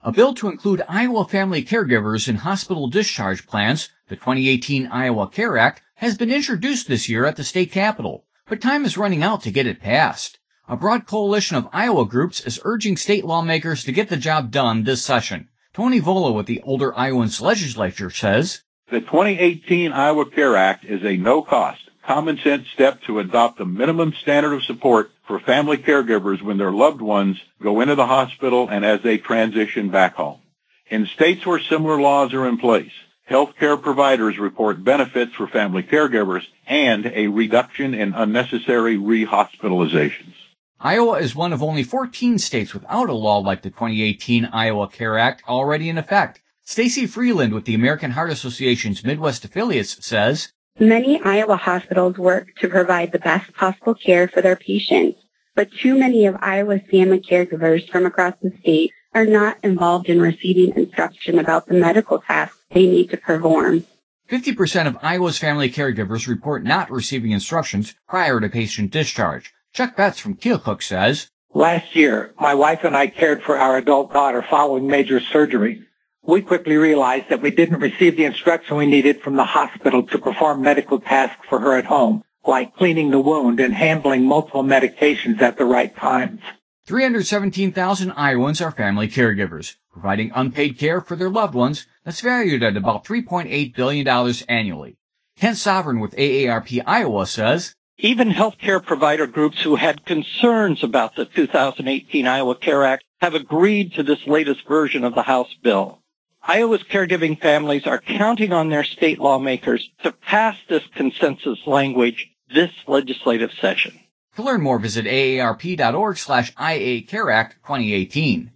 A bill to include Iowa family caregivers in hospital discharge plans, the 2018 Iowa Care Act, has been introduced this year at the state capitol, but time is running out to get it passed. A broad coalition of Iowa groups is urging state lawmakers to get the job done this session. Tony Vola with the Older Iowans Legislature says, the 2018 Iowa Care Act is a no-cost, common-sense step to adopt a minimum standard of support for family caregivers when their loved ones go into the hospital and as they transition back home. In states where similar laws are in place, healthcare providers report benefits for family caregivers and a reduction in unnecessary rehospitalizations. Iowa is one of only 14 states without a law like the 2018 Iowa Care Act already in effect. Stacy Freeland with the American Heart Association's Midwest affiliates says, many Iowa hospitals work to provide the best possible care for their patients, but too many of Iowa's family caregivers from across the state are not involved in receiving instruction about the medical tasks they need to perform. 50% of Iowa's family caregivers report not receiving instructions prior to patient discharge. Chuck Betts from Keokuk says, last year, my wife and I cared for our adult daughter following major surgery. We quickly realized that we didn't receive the instruction we needed from the hospital to perform medical tasks for her at home, like cleaning the wound and handling multiple medications at the right times. 317,000 Iowans are family caregivers, providing unpaid care for their loved ones that's valued at about $3.8 billion annually. Kent Sovereign with AARP Iowa says, even healthcare provider groups who had concerns about the 2018 Iowa Care Act have agreed to this latest version of the House bill. Iowa's caregiving families are counting on their state lawmakers to pass this consensus language this legislative session. To learn more, visit aarp.org/IACareAct 2018.